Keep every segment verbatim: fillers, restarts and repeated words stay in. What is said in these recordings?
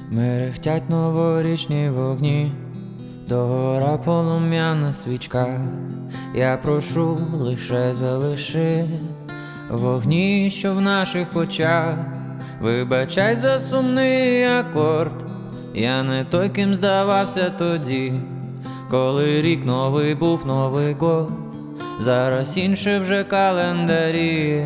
Мерехтять новорічні вогні, догора полум'яна свічка. Я прошу, лише залиши вогні, що в наших очах. Вибачай за сумний акорд, я не той, ким здавався тоді, коли рік новий був Новий год, зараз інше вже календарі.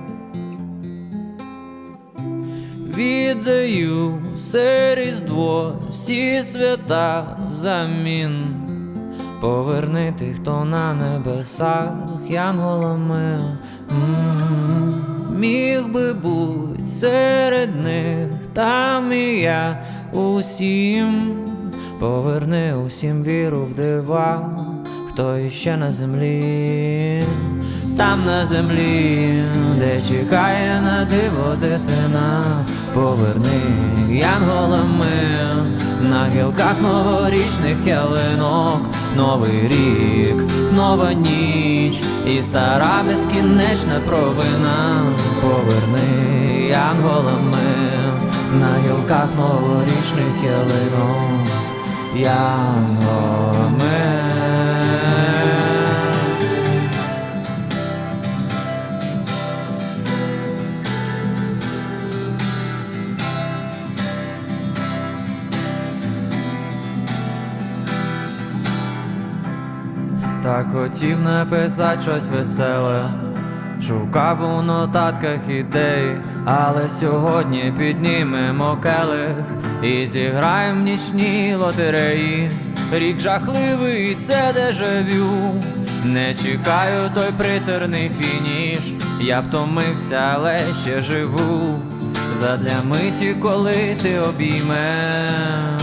Віддаю все Різдво, всі свята взамін. Поверни тих, хто на небесах, янголами. М-м-м. Міг би буть серед них, там і я усім. Поверни усім віру в дива, хто іще на землі. Там на землі, де чекає на диво дитина. Поверни янголами на гілках новорічних ялинок. Новий рік, нова ніч і стара безкінечна провина. Поверни янголами на гілках новорічних ялинок. Янголами. Так хотів написати щось веселе, шукав у нотатках ідей, але сьогодні піднімемо келих і зіграєм в нічній лотереї. Рік жахливий, це дежавю, не чекаю той приторний фініш. Я втомився, але ще живу, задля миті, коли ти обіймеш.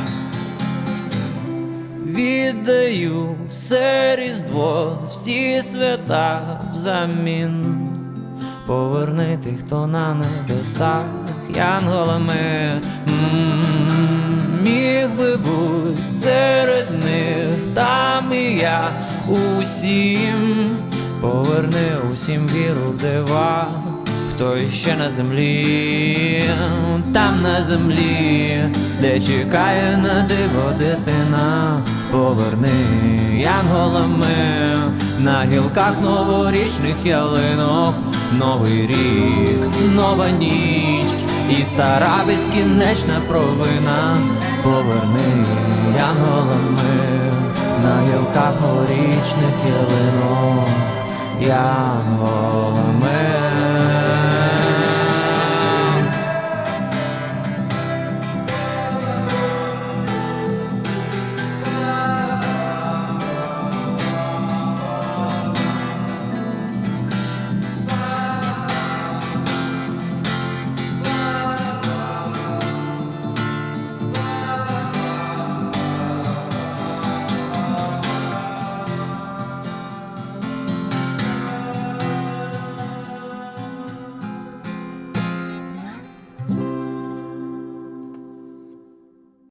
Віддаю все Різдво, всі свята взамін. Поверни тих, хто на небесах, янголами. М-м-м. Міг би буть серед них, там і я усім. Поверни усім віру в дива, хто іще на землі. Там на землі, де чекає на диво дитина. Поверни янголами на гілках новорічних ялинок. Новий рік, нова ніч і стара безкінечна провина. Поверни янголами на гілках новорічних ялинок. Янголами.